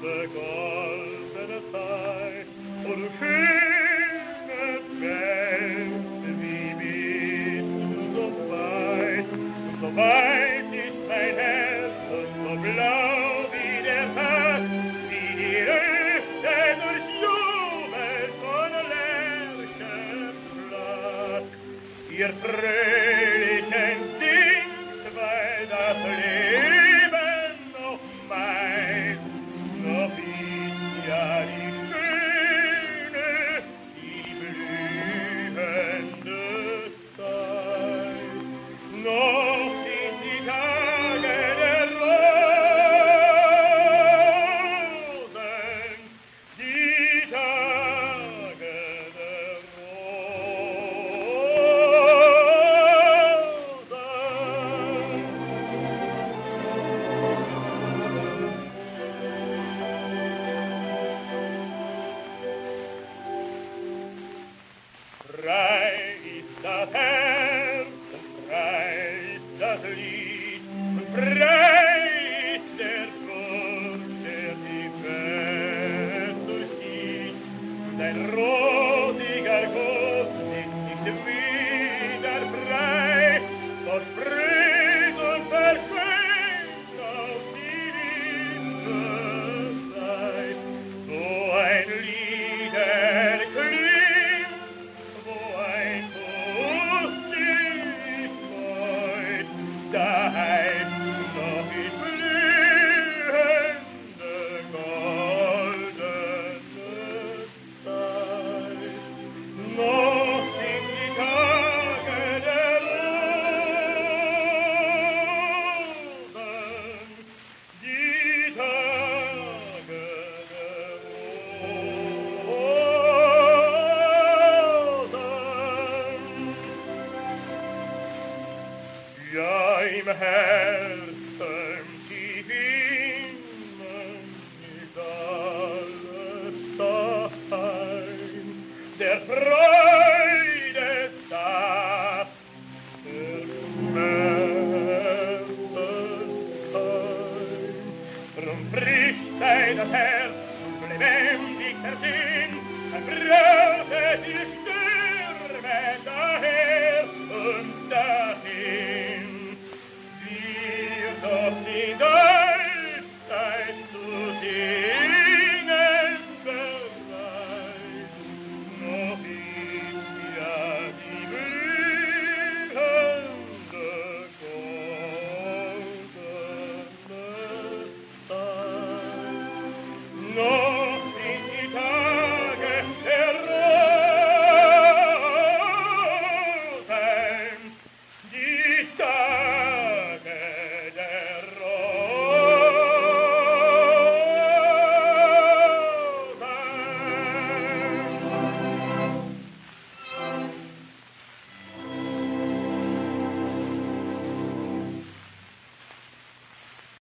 der goldene Zeit, o du schönes Welt, wie bist du so weit, und so weit ist mein Herz, und so blau wie der Tag, wie die Lüfte durchs Jubel von Lerchenschlag. Ihr fröhlichen singt, weil das Leben noch meint, noch ist ja die schöne, die blühende Zeit. Noch sind die Tage der Rosen, die Tage der frei ist das Herz, und frei ist das Lied, und frei ist der Fluss, der die Welt durchzieht. Und ein rosiger Guss ist nicht wieder frei, versprüht und verschenkt auf die Winterzeit. So ein Lied erklingt, wo ein Kuss ist heut, da heißt noch ist blühende, goldene Zeit. Noch sind die Tage der Rosen, die Tage der Rosen. Ja, im Herzen tief innen ist alles daheim, der Freude Saft, der Schmerzen Keim. Drum bricht sein Herz